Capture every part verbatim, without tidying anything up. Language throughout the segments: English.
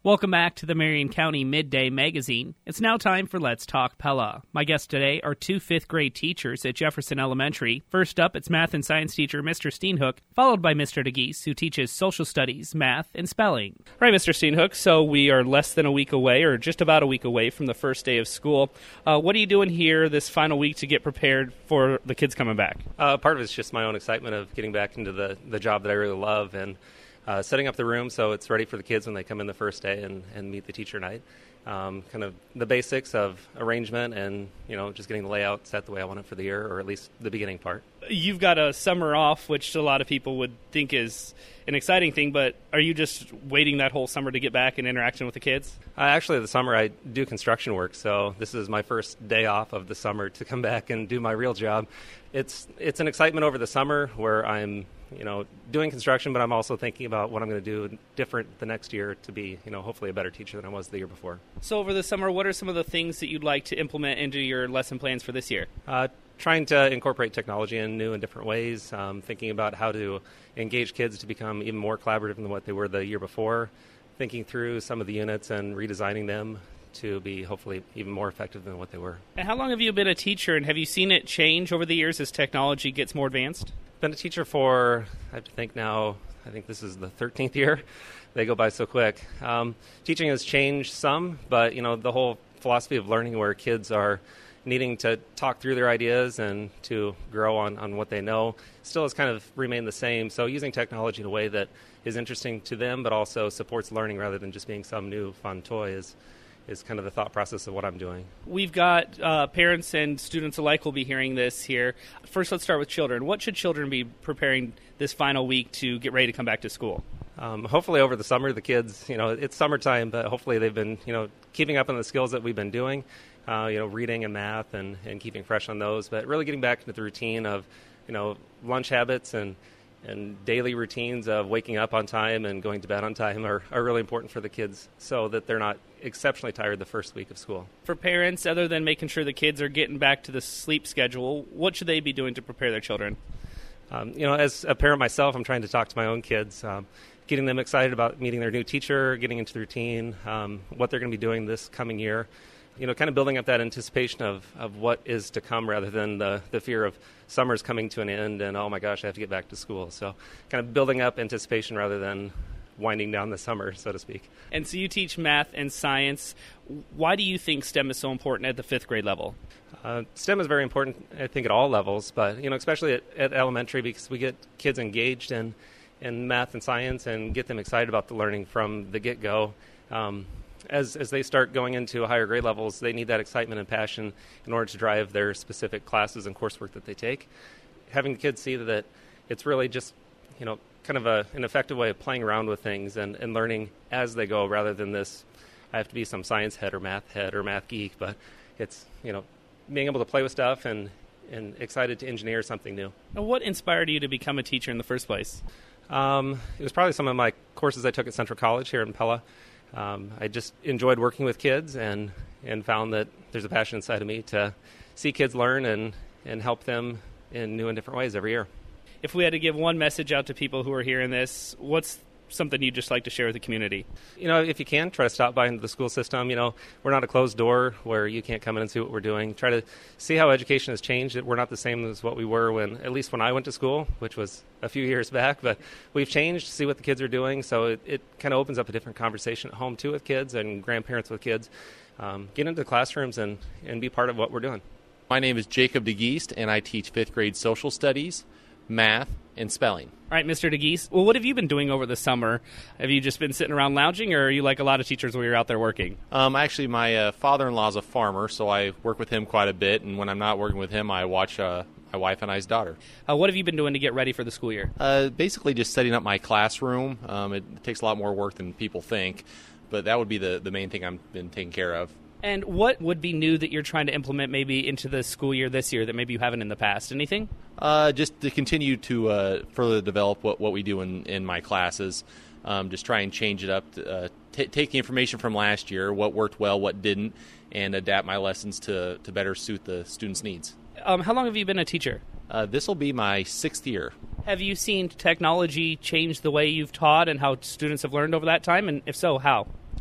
Welcome back to the Marion County Midday Magazine. It's now time for Let's Talk Pella. My guests today are two fifth grade teachers at Jefferson Elementary. First up, it's math and science teacher Mister Steenhoek, followed by Mister DeGeese, who teaches social studies, math, and spelling. All right, Mister Steenhoek, so we are less than a week away, or just about a week away from the first day of school. Uh, what are you doing here this final week to get prepared for the kids coming back? Uh, part of it's just my own excitement of getting back into the, the job that I really love, and Uh, setting up the room so it's ready for the kids when they come in the first day and, and meet the teacher night. Um, kind of the basics of arrangement and, you know, just getting the layout set the way I want it for the year, or at least the beginning part. You've got a summer off, which a lot of people would think is an exciting thing, but are you just waiting that whole summer to get back and interaction with the kids? Uh, actually, the summer I do construction work, so this is my first day off of the summer to come back and do my real job. It's it's an excitement over the summer where I'm, you know, doing construction, but I'm also thinking about what I'm going to do different the next year to be, you know, hopefully a better teacher than I was the year before. So over the summer, what are some of the things that you'd like to implement into your lesson plans for this year? Uh, trying to incorporate technology in new and different ways, um, thinking about how to engage kids to become even more collaborative than what they were the year before, thinking through some of the units and redesigning them to be hopefully even more effective than what they were. And how long have you been a teacher, and have you seen it change over the years as technology gets more advanced? Been a teacher for, I have to think now, I think this is the thirteenth year. They go by so quick. Um, teaching has changed some, but, you know, the whole philosophy of learning where kids are needing to talk through their ideas and to grow on, on what they know still has kind of remained the same. So using technology in a way that is interesting to them but also supports learning rather than just being some new fun toy is is kind of the thought process of what I'm doing. We've got uh, parents and students alike will be hearing this here. First, let's start with children. What should children be preparing this final week to get ready to come back to school? Um, hopefully over the summer, the kids, you know, it's summertime, but hopefully they've been, you know, keeping up on the skills that we've been doing, uh, you know, reading and math and, and keeping fresh on those, but really getting back into the routine of, you know, lunch habits and and daily routines of waking up on time and going to bed on time are, are really important for the kids so that they're not exceptionally tired the first week of school. For parents, other than making sure the kids are getting back to the sleep schedule, what should they be doing to prepare their children? Um, you know, as a parent myself, I'm trying to talk to my own kids, um, getting them excited about meeting their new teacher, getting into the routine, um, what they're going to be doing this coming year. You know, kind of building up that anticipation of, of what is to come rather than the, the fear of summer's coming to an end and, oh my gosh, I have to get back to school. So kind of building up anticipation rather than winding down the summer, so to speak. And so you teach math and science. Why do you think STEM is so important at the fifth grade level? Uh, STEM is very important, I think, at all levels, but, you know, especially at, at elementary because we get kids engaged in, in math and science and get them excited about the learning from the get-go. Um, As as they start going into higher grade levels, they need that excitement and passion in order to drive their specific classes and coursework that they take. Having the kids see that it's really just, you know, kind of a, an effective way of playing around with things and, and learning as they go rather than this, I have to be some science head or math head or math geek, but it's, you know, being able to play with stuff and, and excited to engineer something new. Now, what inspired you to become a teacher in the first place? Um, it was probably some of my courses I took at Central College here in Pella. Um, I just enjoyed working with kids and, and found that there's a passion inside of me to see kids learn and, and help them in new and different ways every year. If we had to give one message out to people who are hearing this, what's something you'd just like to share with the community? You know, if you can, try to stop by into the school system. You know, we're not a closed door where you can't come in and see what we're doing. Try to see how education has changed. We're not the same as what we were when, at least when I went to school, which was a few years back, but we've changed, see what the kids are doing. So it, it kind of opens up a different conversation at home, too, with kids and grandparents with kids. Um, get into the classrooms and, and be part of what we're doing. My name is Jacob DeGeest, and I teach fifth grade social studies, math, and spelling. All right, Mister DeGeest, well, what have you been doing over the summer? Have you just been sitting around lounging, or are you like a lot of teachers where you're out there working? Um, actually, my uh, father-in-law is a farmer, so I work with him quite a bit, and when I'm not working with him, I watch uh, my wife and I's daughter. Uh, what have you been doing to get ready for the school year? Uh, basically just setting up my classroom. Um, it takes a lot more work than people think, but that would be the, the main thing I've been taking care of. And what would be new that you're trying to implement maybe into the school year this year that maybe you haven't in the past? Anything? Uh, just to continue to uh, further develop what, what we do in, in my classes. Um, just try and change it up. To, uh, t- take the information from last year, what worked well, what didn't, and adapt my lessons to, to better suit the students' needs. Um, how long have you been a teacher? Uh, this will be my sixth year. Have you seen technology change the way you've taught and how students have learned over that time? And if so, how?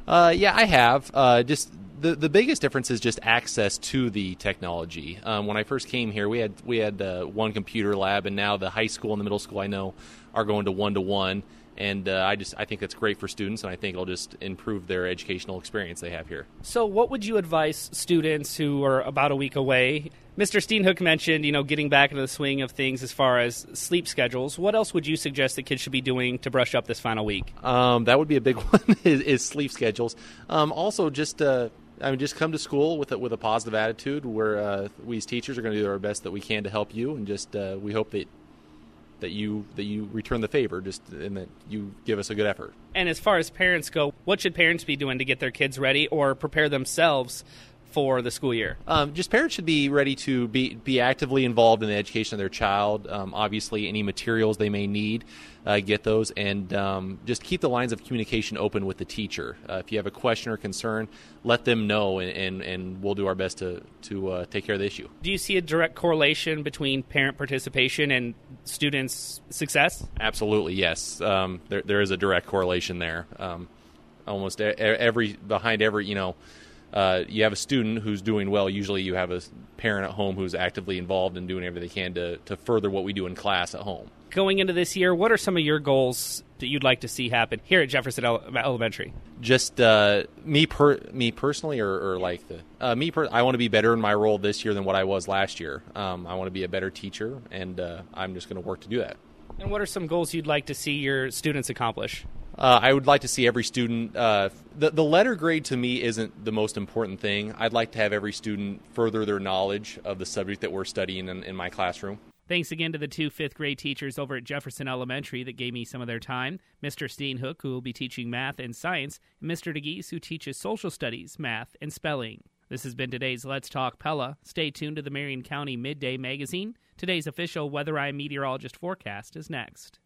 Uh, yeah, I have. Uh, just the the biggest difference is just access to the technology. Um, when I first came here, we had we had uh, one computer lab, and now the high school and the middle school I know are going to one to one. And uh, I just I think that's great for students, and I think it'll just improve their educational experience they have here. So what would you advise students who are about a week away? Mister Steenhook mentioned, you know, getting back into the swing of things as far as sleep schedules. What else would you suggest that kids should be doing to brush up this final week? Um, that would be a big one, is, is sleep schedules. Um, also, just uh, I mean, just come to school with a, with a positive attitude, where uh, we as teachers are going to do our best that we can to help you, and just uh, we hope that that you that you return the favor, just and that you give us a good effort. And as far as parents go, what should parents be doing to get their kids ready or prepare themselves for the school year? Um, just parents should be ready to be be actively involved in the education of their child. Um, obviously, any materials they may need, uh, get those, and um, just keep the lines of communication open with the teacher. Uh, if you have a question or concern, let them know, and, and, and we'll do our best to, to uh, take care of the issue. Do you see a direct correlation between parent participation and students' success? Absolutely, yes. Um, there there is a direct correlation there. Um, almost every behind every you know. Uh, you have a student who's doing well. Usually you have a parent at home who's actively involved in doing everything they can to, to further what we do in class at home. Going into this year, what are some of your goals that you'd like to see happen here at Jefferson Ele- Elementary? Just uh, me per me personally, or, or like the uh, me. Per- I want to be better in my role this year than what I was last year. Um, I want to be a better teacher, and uh, I'm just going to work to do that. And what are some goals you'd like to see your students accomplish? Uh, I would like to see every student, uh, the, the letter grade to me isn't the most important thing. I'd like to have every student further their knowledge of the subject that we're studying in, in my classroom. Thanks again to the two fifth grade teachers over at Jefferson Elementary that gave me some of their time, Mister Steenhook, who will be teaching math and science, and Mister DeGeese, who teaches social studies, math, and spelling. This has been today's Let's Talk Pella. Stay tuned to the Marion County Midday Magazine. Today's official Weather Eye meteorologist forecast is next.